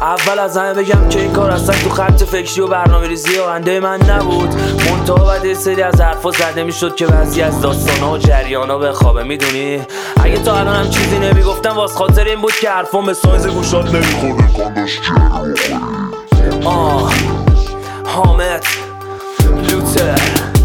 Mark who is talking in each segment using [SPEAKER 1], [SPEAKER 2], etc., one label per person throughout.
[SPEAKER 1] اول از همه بگم که این کار اصلا تو خط فکری و برنامه ریزی آینده من نبود. منتها بعد یه سری از حرفا زده میشد که بعضی از داستانا و جریانا بخوابه. میدونی اگه تا الان هم چیزی نمیگفتم واس خاطر این بود که حرفام به سایز گوشات نمیخوره. حامد لوتر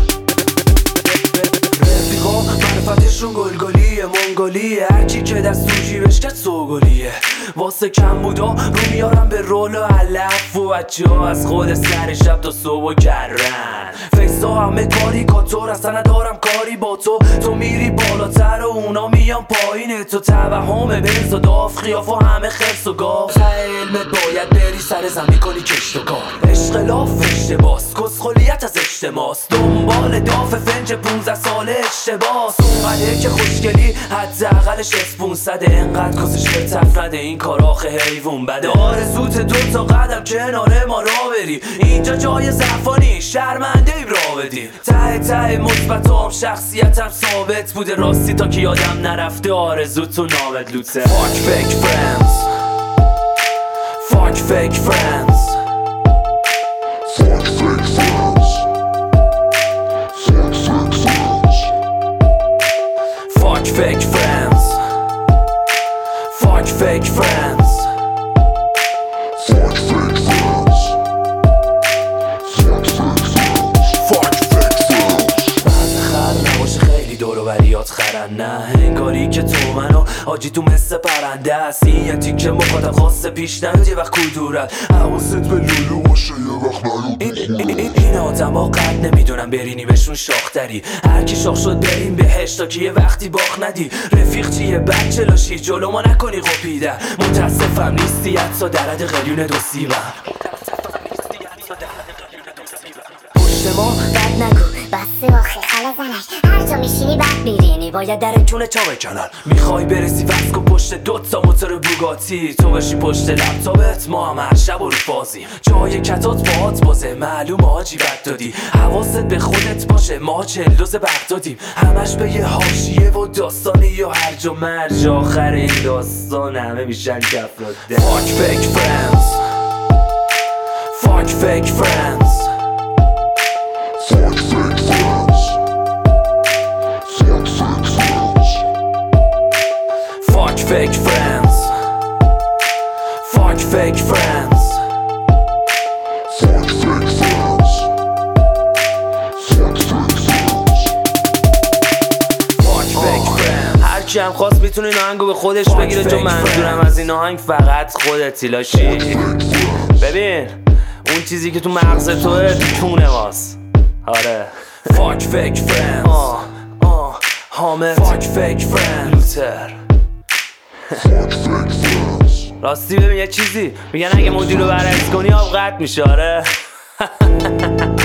[SPEAKER 1] رفیقا معرفتشون گلگلیه منگلیه، هرکی که دست تو جیبش کرد سوگلیه. واسه کم بودا رو میارم به رول و علف و بچه ها از خود سر شب تا صبح و کرن. فیسا همه کاریکاتور اصلا ندارم کاری با تو. تو میری بالاتر و اونا میان پایینه. تو توهمه بنز و داف خیاف و همه خرس و گاف. علمت باید بری سر زمین کنی کشت و کار. عشق لاف اشتباس کسخولیت از اجتماس. دنبال داف فنج 15 ساله اشتباس. اومده که خوشگلی حداقلش اسپونسده. انقدر کسش به تفرده این کار آخه حیوون بده. آرزوت 2 تا قدم کنار ما را بری. اینجا جای ضعفانی شرمنده ایم را بدی. ته ته مثبتام شخصیتم ثابت بوده. راستی تا که یادم نرفته آرزو تو نامت لوتر. Fuck fake friends Fuck fake friends
[SPEAKER 2] Fuck fake friends Fuck fake friends
[SPEAKER 1] Fuck fake friends Fuck fake friends
[SPEAKER 2] Fuck fake friends Fuck fake friends Fuck fake friends
[SPEAKER 1] بعد خر نباشه خیلی دور و بریات خرن. نه انگاری که تو منو آجی تو مثل پرنده است. یه تیکه مخاطب خواسته پیش نیاد یه وقت کدورت. حواست به لولو
[SPEAKER 2] باشه یه وقت نیاد
[SPEAKER 1] این آدم ها قد نمیدونم برینی بهشون شاختری. هر کی شاخ شد بریم بهش تا که یه وقتی باخ ندی. رفیق چیه بچه لاشی جلو ما نکنی قپیده. متاسفم نیستی حتی درد قلیون دو سیبم.
[SPEAKER 3] پشت ما بد نگو بسته آخه خاله زنش. هر جا میشینی بد میرینی باید در جون
[SPEAKER 1] چا بکنن. میخوای برسی وز کن پشت 2 تا موتور بوگاتی. تو باشی پشت لپتاپت ما هم هر شب و رو بازی. جای کتات باهات بازه معلوم آجی بد دادی. حواست به خودت باشه ما 40 دوز بغدادیم. همش به یه حاشیه و داستانی و هرج و مرج. آخر این داستان همه میشن کفراده. Fuck fake friends Fuck fake friends
[SPEAKER 2] Fuck fake friends Fuck fake friends
[SPEAKER 1] Fuck fake friends Fuck fake friends
[SPEAKER 2] Fuck fake friends Fuck fake friends
[SPEAKER 1] Fuck fake friends. هر کی هم خواست میتونه این آهنگو به خودش بگیره چون منظورم از این آهنگ فقط خودتی لاشی. ببین اون چیزی که تو مغز توه تو کونه ماست. آره Fuck fake friends حامد Fuck fake friends لوتر.
[SPEAKER 2] Fuck fake friends
[SPEAKER 1] راستی ببین یه چیزی میگن اگه مدیر رو برعکس کنی آب قطع میشه. آره